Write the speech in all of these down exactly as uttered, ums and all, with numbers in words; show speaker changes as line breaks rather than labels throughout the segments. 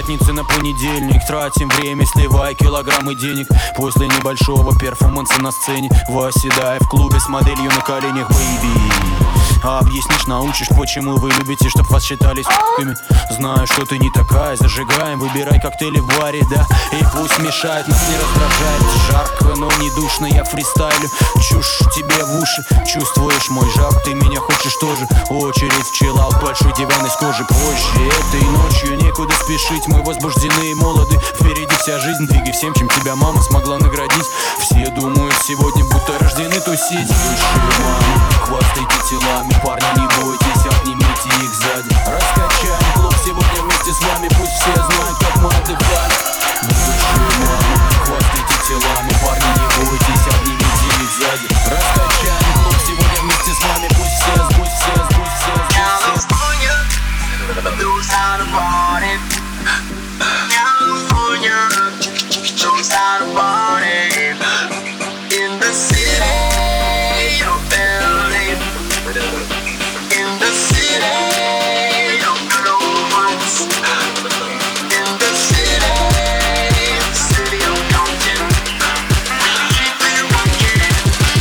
пятницы на понедельник. Тратим время, сливая килограммы денег. После небольшого перформанса на сцене, восседая в клубе с моделью на коленях, бэйби. А объяснишь, научишь, почему вы любите, чтоб вас считали с***ками. Знаю, что ты не такая, зажигаем, выбирай коктейли в баре, да. И пусть мешает, нас не раздражает. Жарко, но не душно, я фристайлю. Чушь тебе в уши, чувствуешь мой жар. Ты меня хочешь тоже, очередь в чиллаут, большой диван из кожи. Позже этой ночью некуда спешить, мы возбуждены и молоды. Впереди вся жизнь, двигай всем, чем тебя мама смогла наградить. Все думают сегодня, будто рождены тусить. Высшие мамы, хвастайте телами, парни, не бойтесь, обнимите их сзади. Раскачаем клуб сегодня вместе с вами, пусть все знают, как мы отдыхали. Высшие мамы, хвастайте телами, парни, не бойтесь, обнимите их сзади. Раскачаем клуб сегодня вместе с вами, пусть все, пусть все, пусть все, пусть все.
California knows how to party. California knows how to party. In the city of L A, in the city of good ones, in the city, city of Compton. Keep it rockin',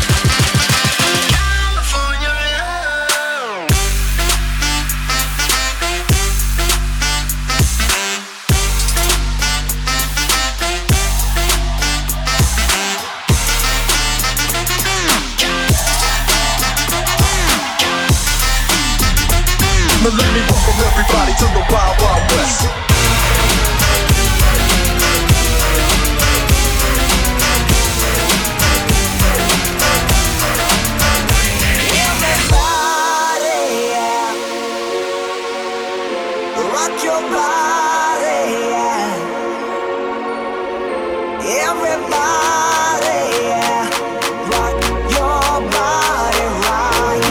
California.
Now let me welcome everybody to the Wild Wild West.
Everybody, yeah. Rock your body, yeah. Everybody, yeah. Rock your body right.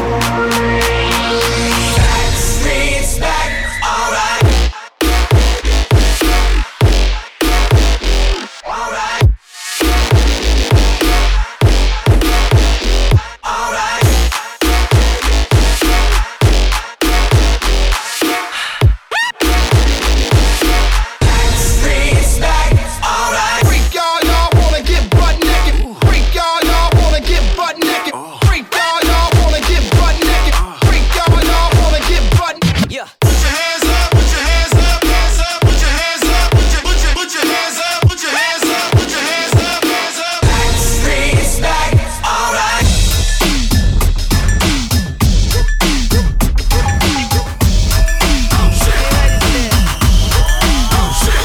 Backstreet's back, alright. Alright. Alright. Backstreet's back, alright.
Freak y'all, y'all wanna get butt naked. Freak y'all, y'all wanna get butt naked. Freak y'all, y'all wanna get butt naked. Freak y'all, y'all wanna get butt naked.
Yeah.
Put your hands up, put your hands up, hands up, put your hands up, put your, put your, put your hands up, put your hands up, put your hands up, hands up. Backstreet's back, alright. Oh shit. Oh shit.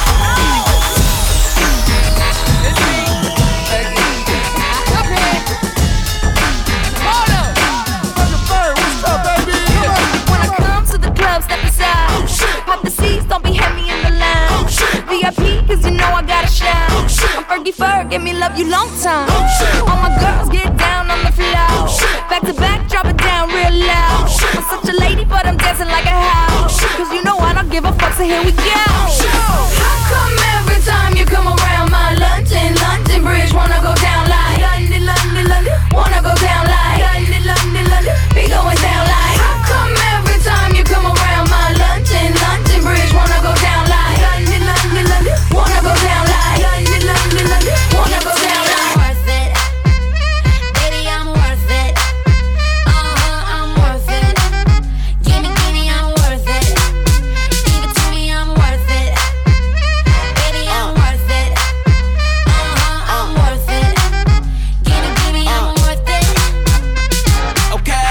When I come to the club, step aside.
Oh shit.
Pop the seats, don't be heavy in the line.
Oh shit.
V I P, cause you know I gotta shine.
Oh shit.
I'm Fergie Ferg, give me love you long time.
Oh shit.
All my girls get down on the floor.
Oh shit.
Back to back, drop it down real loud.
Oh shit.
I'm such a lady, but I'm dancing like a house.
Oh shit.
Cause you know I don't give a fuck, so here we go.
shit.
How come every time you come around my London, London Bridge wanna go down like London, London, London, wanna go down like London, London, London, be going down like. How come every time you come around my London, London Bridge wanna go down like London, London, London, wanna go down like London, London, London, wanna go down like.
Worth it, baby, I'm worth it. Uh huh, I'm worth it. Gimme, gimme, I'm worth it. Give it to me, I'm worth it. Baby, I'm worth it. Uh huh, I'm worth it. Gimme, gimme, I'm worth it.
Okay.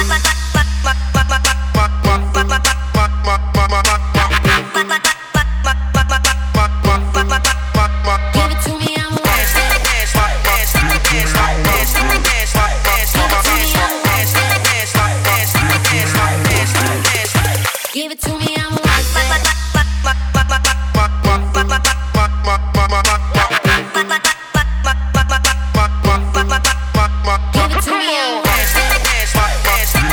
Give it to me, I'm worth it. Give it to me, I'm worth it. Give it to me, I'm worth it.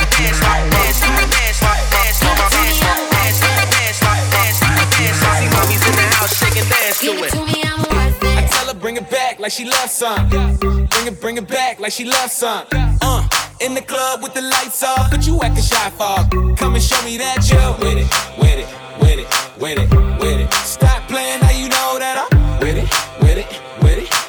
Give it to me, I'm worth it.
Tell her bring it back like she loves some. Bring it, bring it back like she loves some. Uh, in the club with the lights off, but you acting shy for. Come and show me that you're with it, with it, with it, with it, with it. Stop playing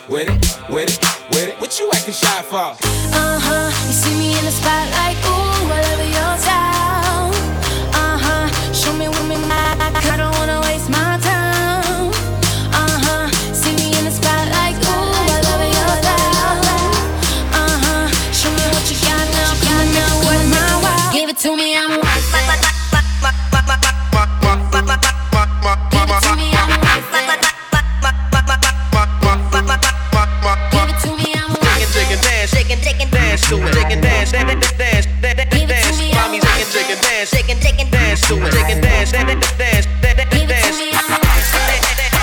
with it, with it, with it. What you acting shy for?
Uh-huh, you see me in the spotlight, ooh, I love your style. Uh-huh, show me with me, I don't wanna waste my time. Uh-huh, see me in the spotlight, ooh, I love your style. Uh-huh, show me what you got now, come on now, what's my wow? Give it to me, I'm worth it. Give it to me, I'm worth it. Give it to me, I'm worth it.
Shake and dance, shake and shake and dance to it. Shake and dance, dance, dance, dance,
Give it to
dance.
me, I'm
Mommy, shake and shake and dance, shake and shake and dance to it. Shake and dance, dance, dance, dance,
Give it to
dance.
me, I'm worth it.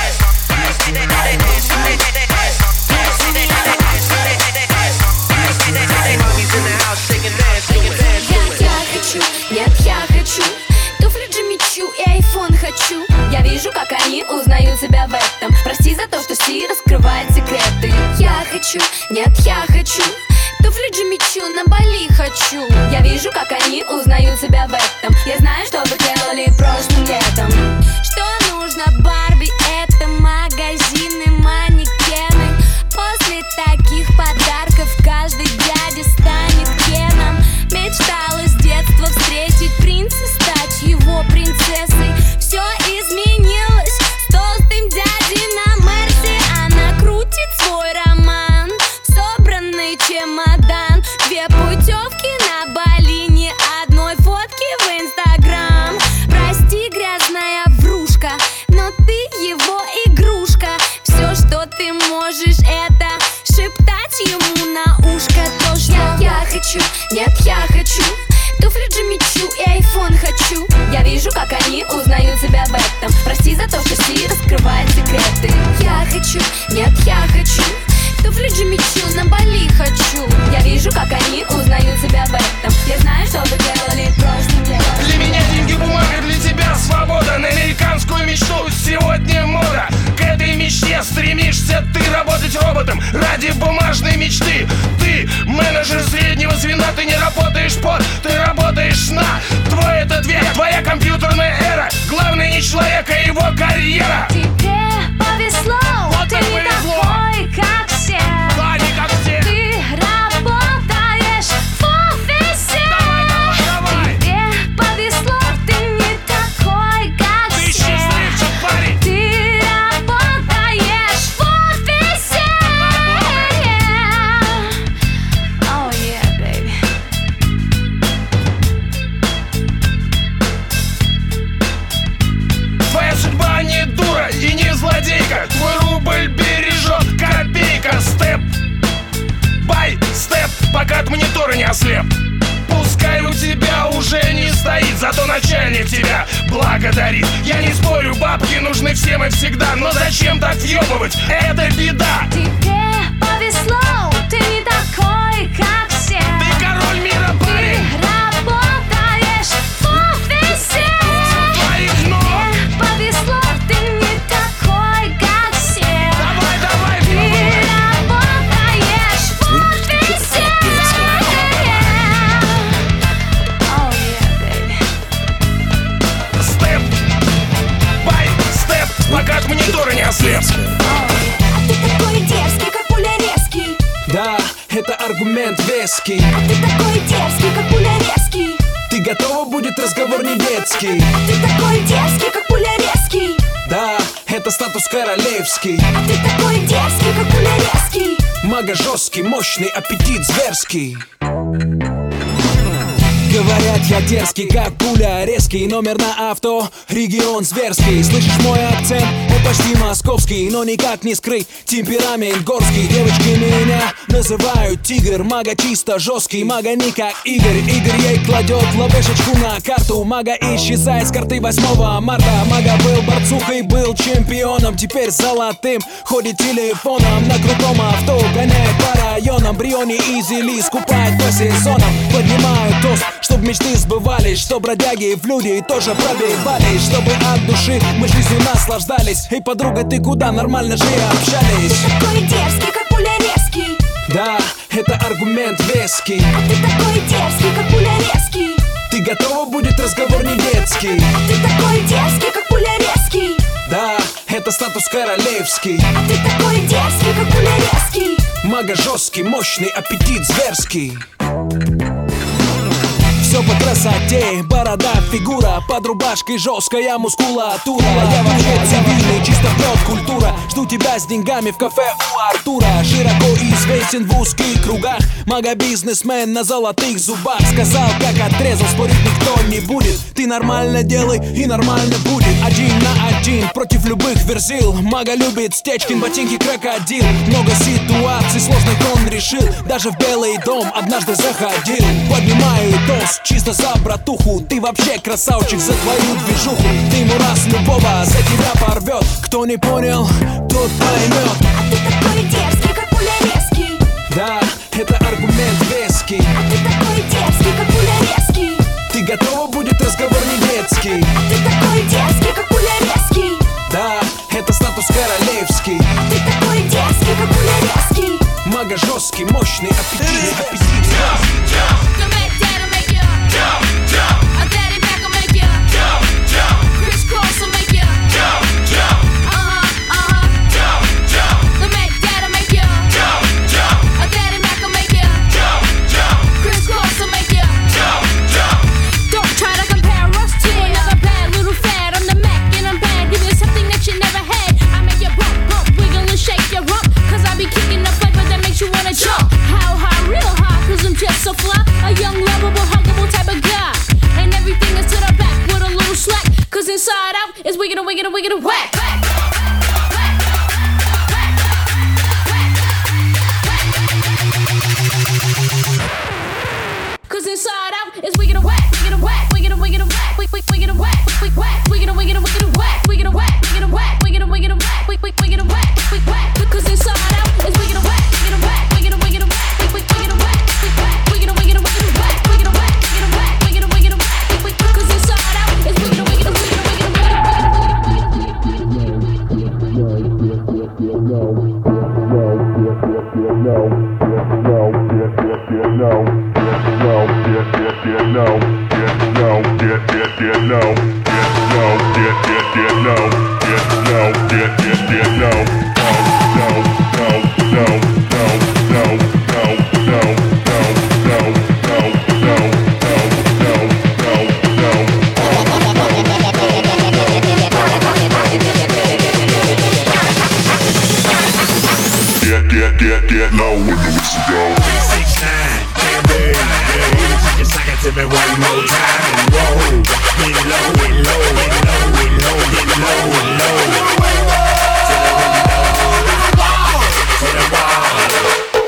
Mommy's in the house, shake and dance, shake and dance to it.
Я хочу, нет, я хочу туфли Джимми Чу и айфон хочу. Я вижу, как они узнают себя в этом. Прости за то, что Си раскрывает секреты. Я хочу, нет, я хочу туфли Джимми Чу, на Бали хочу. Я вижу, как они узнают себя в этом. Я знаю, что вы делали прошлым летом. Что нужно Барби? Это магазины, манекены. После таких подарков каждый дядя станет Кеном. Мечтала с детства встретить принца, стать его принцессой. Все изменилось с толстым дядей на Мерсе. Она крутит свой роман, собранный чемодан. Две путевки на Бали, ни одной фотки в Инстаграм. Прости, грязная врушка, но ты его игрушка. Все, что ты можешь, это шептать ему на ушко то, что я, я хочу, нет, я хочу туфли Джимми Чу и айфон хочу. Я вижу, как они узнают себя в этом. Прости за то, что Си раскрывает секреты. Я хочу, нет, я хочу туфли Джимми Чу, на Бали хочу. Я вижу, как они узнают себя в этом. Я знаю, что вы делали прошлым летом.
Для меня деньги бумага, для тебя свобода. На американскую мечту сегодня мода. К этой мечте стремишься ты работать роботом ради бумажной мечты. Ты менеджер среднего звена, ты не работаешь под, ты работаешь на. Твой этот век, твоя компьютерная эра. Главное не человек, а его карьера.
Тебе повезло,
Вот
ты
так
не
повезло.
такой, как все.
Да, не как все.
Ты работаешь в офисе.
Давай,
Тебе повезло, ты не такой, как
ты
все.
счастливчик, парень.
Ты работаешь в офисе. Oh yeah, baby.
Твоя судьба не дура и не злодейка. Твой рубль бережет копейка. Степ, бай, степ, пока от монитора не ослеп. Пускай у тебя уже не стоит, зато начальник тебя благодарит. Я не спорю, бабки нужны всем и всегда, но зачем так въебывать? Это беда.
Тебе повезло, ты не такой, как все.
Ты король мира,
Ты
парень.
работаешь в офисе.
Твоих ног.
Тебе повезло, ты не такой, как все.
Давай, давай,
Ты
пробуй.
работаешь в офисе. Oh yeah, baby.
Степ, бай, степ, пока от монитора не ослеп.
А ты такой дерзкий, как пуля резкий.
Да, это аргумент веский.
А ты такой дерзкий, как пуля резкий.
Ты готова, будет разговор не детский.
А ты такой дерзкий, как пуля резкий.
Да, это статус королевский.
А ты такой дерзкий, как пуля резкий.
Мага жесткий, мощный, аппетит зверский. Говорят, я дерзкий, как пуля, резкий. Номер на авто, регион зверский. Слышишь мой акцент? Он почти московский, но никак не скрыть темперамент горский. Девочки меня называют тигр. Мага чисто жесткий, мага не как Игорь. Игорь ей кладет ловешечку на карту. Мага исчезает с карты восьмого марта. Мага был борцухой, был чемпионом, теперь золотым. Ходит телефоном на крутом авто, гоняет по районам. Бриони и Зели скупает по сезонам. Поднимают тост, чтоб мечты сбывались, чтоб бродяги в люди тоже пробивались, чтобы от души мы жизнью наслаждались. Эй, подруга, ты куда? Нормально же общались.
Ты такой дерзкий, как пуля резкий.
Да, это аргумент веский.
А ты такой дерзкий, как пуля резкий.
Ты готова, будет разговор не детский.
А ты такой дерзкий, как пуля резкий.
Да, это это статус королевский.
А ты такой дерзкий, как пулярезкий.
Мага жесткий, мощный, аппетит зверский. Все по красоте, борода, фигура, под рубашкой жесткая мускулатура. Я вообще цивильный, чисто вперед культура. Жду тебя с деньгами в кафе у Артура. Широко известен в узких кругах, мага-бизнесмен на золотых зубах. Сказал, как отрезал, спорить никто не будет. Ты нормально делай и нормально будет. Один на один против любых верзил. Мага любит Стечкин, ботинки крокодил. Много ситуаций сложных он решил. Даже в Белый дом однажды заходил. Поднимаю тост чисто за братуху. Ты вообще красавчик за твою движуху. Ты ему раз любого за тебя порвет. Кто не понял, тот поймет.
А ты такой дерзкий, как пулярезкий.
Да, это аргумент веский.
А ты такой дерзкий, как пулярезкий.
Ты готова, будет разговор немецкий.
А ты такой дерзкий, как пулярезкий.
Да, это статус королевский.
А ты такой дерзкий, как пулярезкий.
Мага жесткий, мощный, аппетитный, аппетит.
So fly, a young, lovable, huggable type of guy. And everything is to the back with a little slack. Cause inside out is wicked and wicked and wicked and whack. Cause inside out is wicked and whack, wicked and whack, wicked and wicked and whack, wicked wicked and whack, wicked whack, wicked and wicked and wicked and whack, wicked and whack, wicked and whack, wicked and wicked and whack, wicked wicked and whack, wicked whack. Cause inside out is wicked and whack, wicked and whack, wicked and wicked and whack, wicked wicked and whack, wicked whack, wicked and wicked and wicked and whack, wicked and whack, wicked and whack, wicked and wicked and whack, wicked. Cause inside out is wicked and wicked and wicked and wicked and
Get, get low when the whistle go. six nine, baby, yeah. Just like it to me one more time and roll. Get low, get low, get low, get low, get low, get low. To the window, to the wall.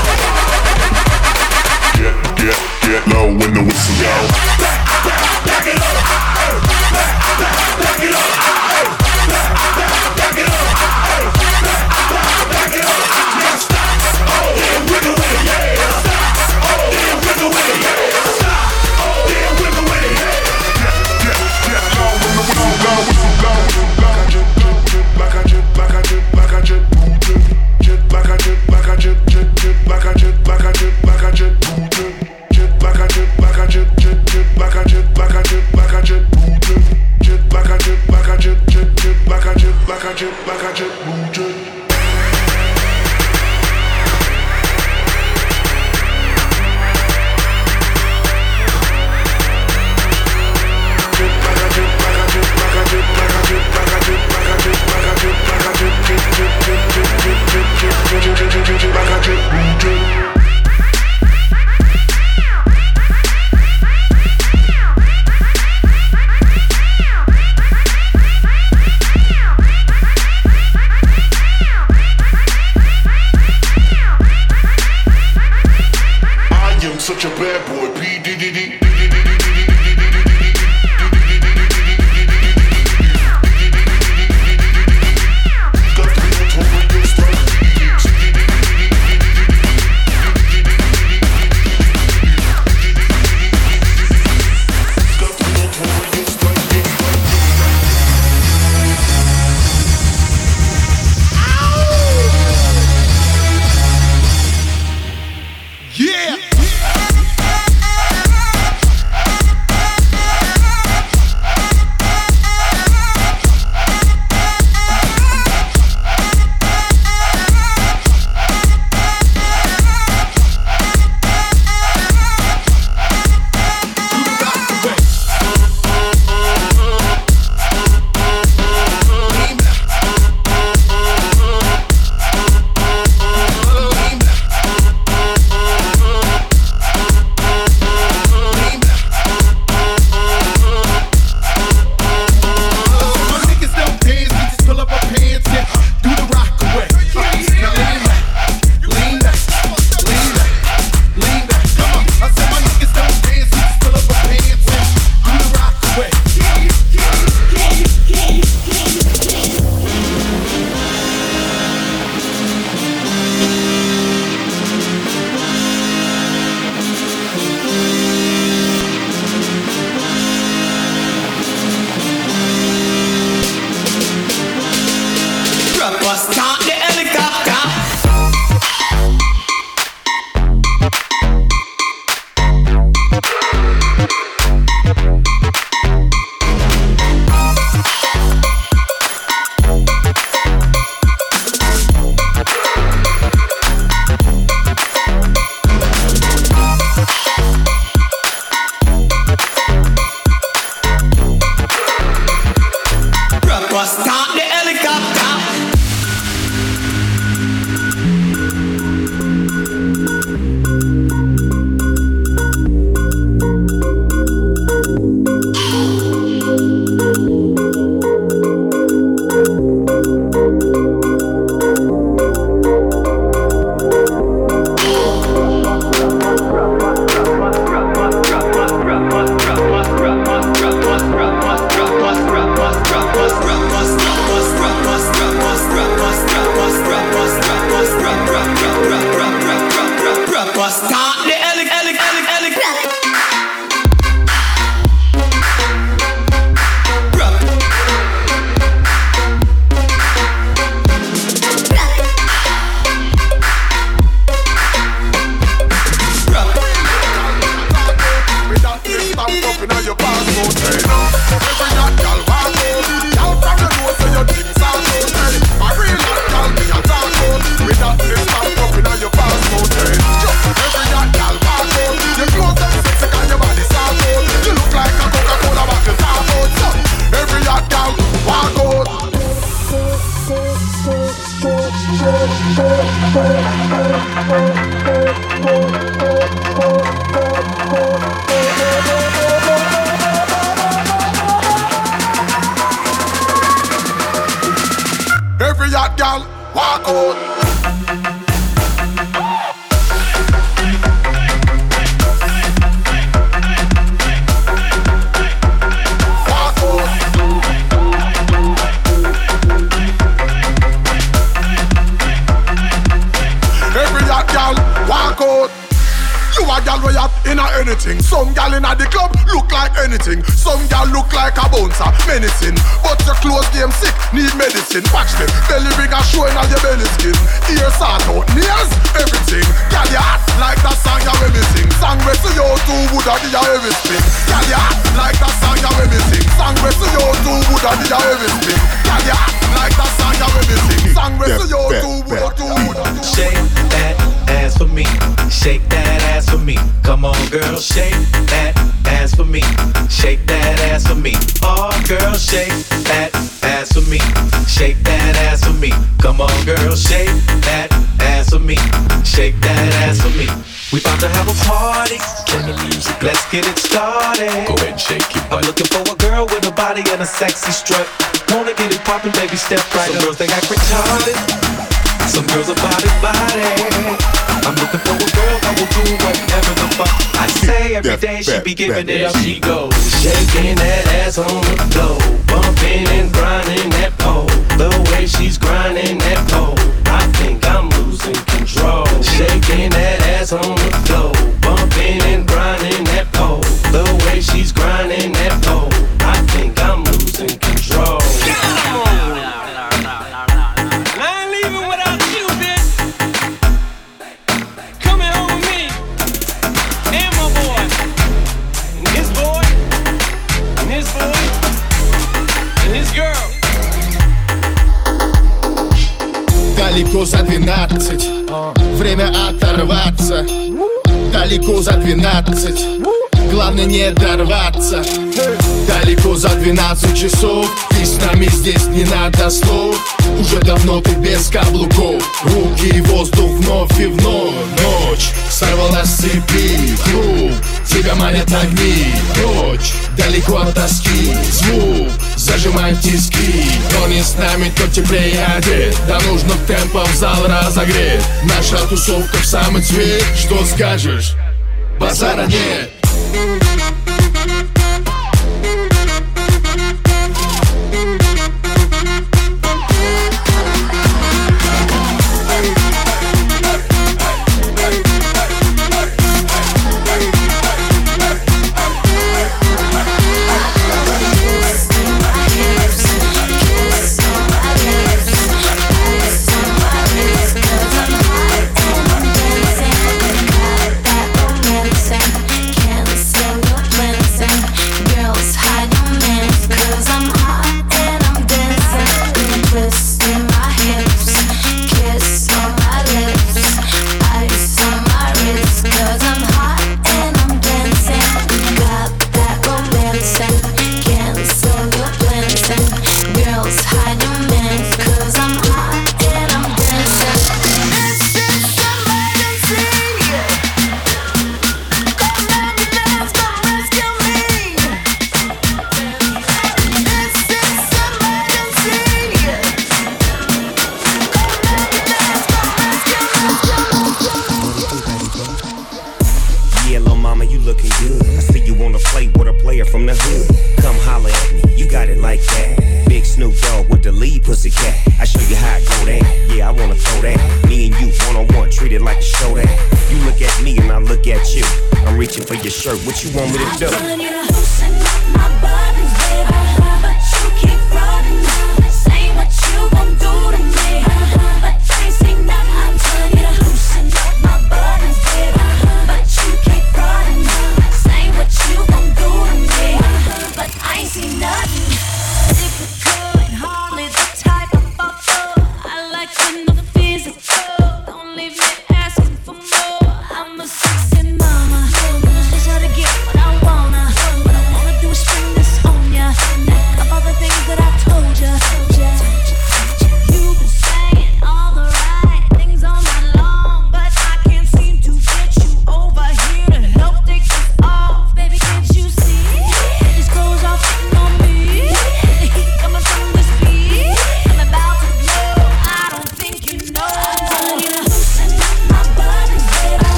Get, get, get low when the whistle go. Back it up, back it up, back it up. Every hot gal walk out. Walk out. Every hot gal walk out. You a gal way up in a anything. Some gal in a the club look like anything. Some gal look like a bouncer, menacing. But your clothes game sick, need medicine. Watch them, belly ring a showing all your belly skin. Ears sort out, nails, everything. Gal you hot like that song you when me sing. Song where see you two would have the heavy spin. Gal you hot like that song you when me sing. Song where see you two would have the heavy spin. Gal you hot like that song you when me sing. Song where see you two would have two would have.
Shake that ass for me. Shake that ass for me. Come on, girl, shake that ass for me. Shake that ass for me. Oh, girl, shake that ass for me. Shake that ass for me. Come on, girl, shake that ass for me. Shake that ass for me. We about to have a party. Turn the music. Let's get it started. Go ahead and shake it. I'm looking for a girl with a body and a sexy strut. Wanna get it poppin', baby, step right up. Some girls they act retarded. Some girls are body body. I'm looking for a girl that will do whatever the fuck I say. Every day she be giving it up. She goes shaking that ass on the floor, bumping and grinding that pole. The way she's grinding that pole, I think I'm losing control. Shaking that ass on the floor, bumping and grinding that pole. The way she's grinding that pole, I think I'm losing control.
Далеко за двенадцать, время оторваться. Далеко за двенадцать, главное не дорваться. Далеко за двенадцать часов, ты с нами здесь не надо слов. Уже давно ты без каблуков, руки и воздух вновь и вновь. Ночь сорвала с цепи, клуб, тебя манят огни. Прочь, далеко от тоски, звук зажимает тиски. Кто не с нами, тот теплее одет. Да нужно темпом зал разогреть. Наша тусовка в самый цвет. Что скажешь? Базара нет.
What you want me to do?
I'm a sexy mama. Just how to get what I wanna.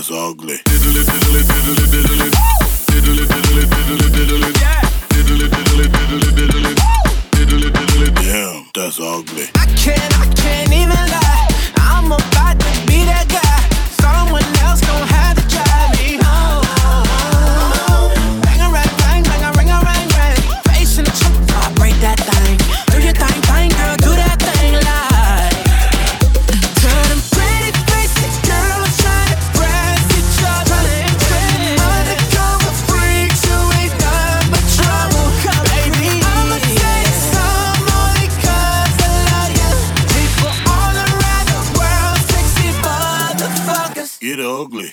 that's ugly. Damn, that's ugly.
I can't, I can't even lie. I'm about to be that guy. Someone else gon' have to drive me home. Bang a rang, bang, bang a ring a rang, rang. Face in the truck, vibrate that thing. Do your thing, thing, girl, do that thing like. Turn them pretty faces, girl, I'm trying to press each other. Undercover freaks who ain't done but trouble, baby. I'ma tell you some only 'cause I love you. People all around the world, sexy motherfuckers.
Get ugly.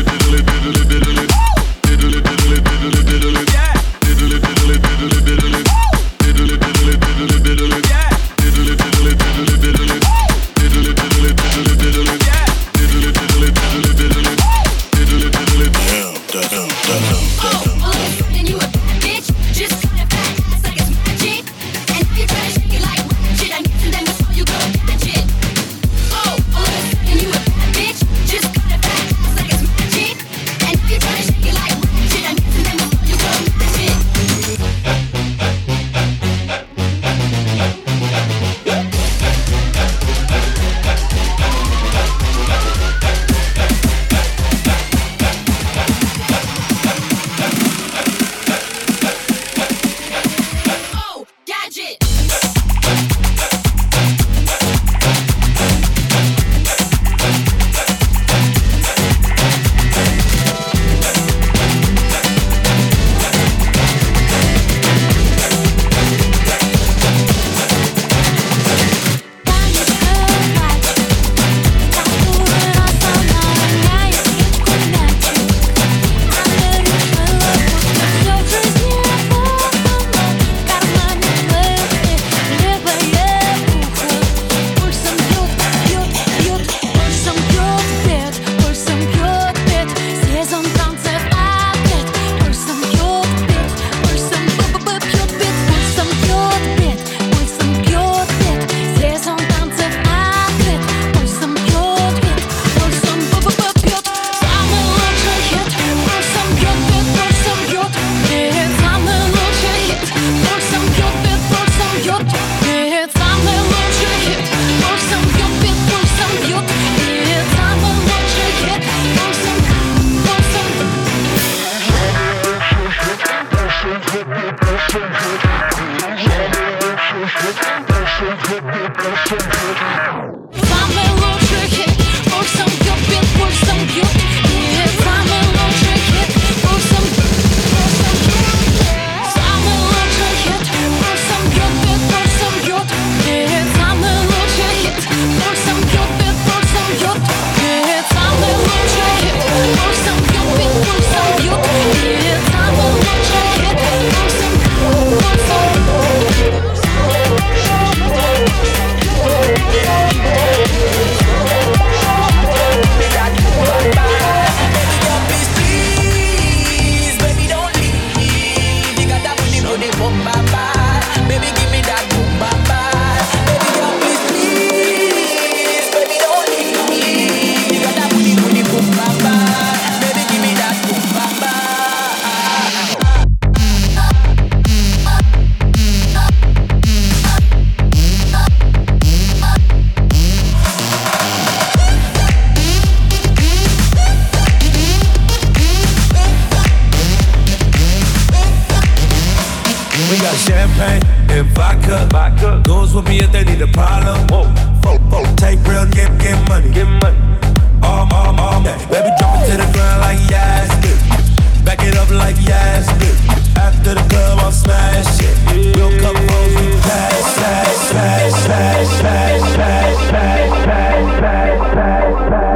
Champagne and vodka. vodka. Goons with me if they need a problem. Whoa. Fo- fo- take real, get, get money. Get money. All, all, all day. Baby, drop it to the ground like yes. Back it up like yes. After the club, I'll smash it. Real couple hoes, we pass, smash, smash, smash, smash, smash, smash, smash, smash,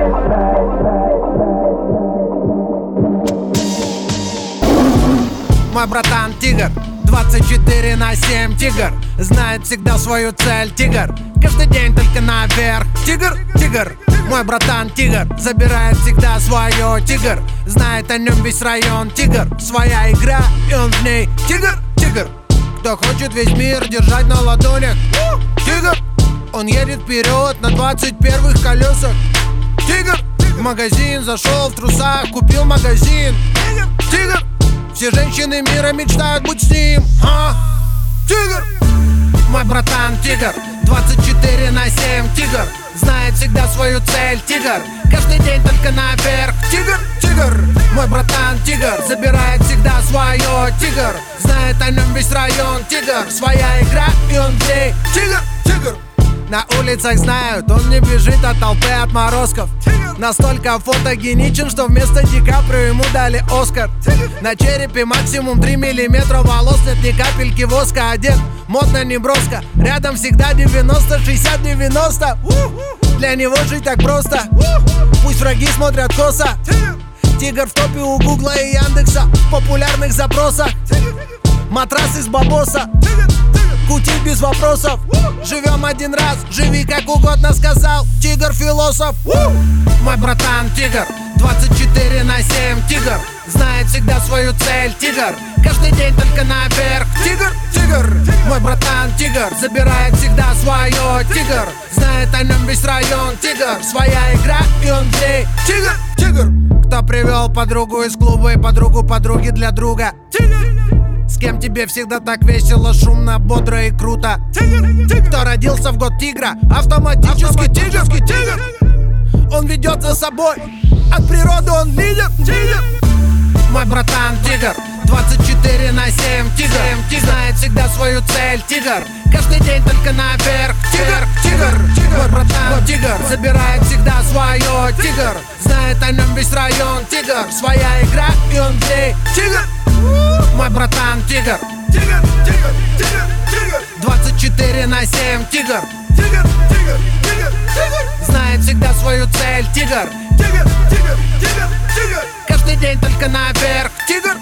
smash.
Мой братан тигр, двадцать четыре на семь тигр. Знает всегда свою цель тигр. Каждый день только наверх. Тигр, тигр, мой братан тигр. Забирает всегда свое тигр. Знает о нем весь район тигр. Своя игра и он в ней тигр, тигр. Кто хочет весь мир держать на ладонях. Тигр, он едет вперед на двадцать первых колесах. Тигр,
В магазин зашел в трусах, купил магазин. Тигр. Все женщины мира мечтают быть с ним. А? Тигр. Мой братан тигр, двадцать четыре на семь тигр. Знает всегда свою цель, тигр. Каждый день только наверх, тигр, тигр. Мой братан тигр, забирает всегда свое, тигр. Знает о нем весь район, тигр. Своя игра и он в ней, тигр, тигр. На улицах знают, он не бежит от толпы отморозков. Настолько фотогеничен, что вместо Ди Каприо ему дали Оскар. На черепе максимум три миллиметра волос, нет ни капельки воска. Одет модно, не броско. Рядом всегда девяносто, шестьдесят, девяносто. Для него жить так просто. Пусть враги смотрят косо. Тигр в топе у Гугла и Яндекса. В популярных запросах. Матрас из бабоса. Кутить без вопросов. Живем один раз, живи как угодно, сказал тигр-философ. Мой братан тигр, двадцать четыре на семь тигр. Знает всегда свою цель, тигр. Каждый день только наверх, тигр, тигр. Мой братан тигр, забирает всегда свое, тигр. Знает о нем весь район, тигр. Своя игра и он в ней, тигр, тигр. Кто привел подругу из клуба и подругу подруги для друга? Тигр. С кем тебе всегда так весело, шумно, бодро и круто? Кто родился в год тигра? Автоматически тигр, тигр. Он ведет за собой, от природы он лидер, тигр. Мой братан тигр, двадцать четыре на семь тигр. Знает всегда свою цель, тигр. Каждый день только наверх, тигр, тигр. Мой братан тигр, забирает всегда свое, тигр. Знает о нем весь район, тигр. Своя игра и он в ней, тигр. Мой братан тигр, тигр, тигр, тигр, тигр. двадцать четыре на семь тигр. Тигр, тигр, тигр, тигр. Знает всегда свою цель, тигр. Тигр, тигр, тигр, тигр. Каждый день только наверх, тигр.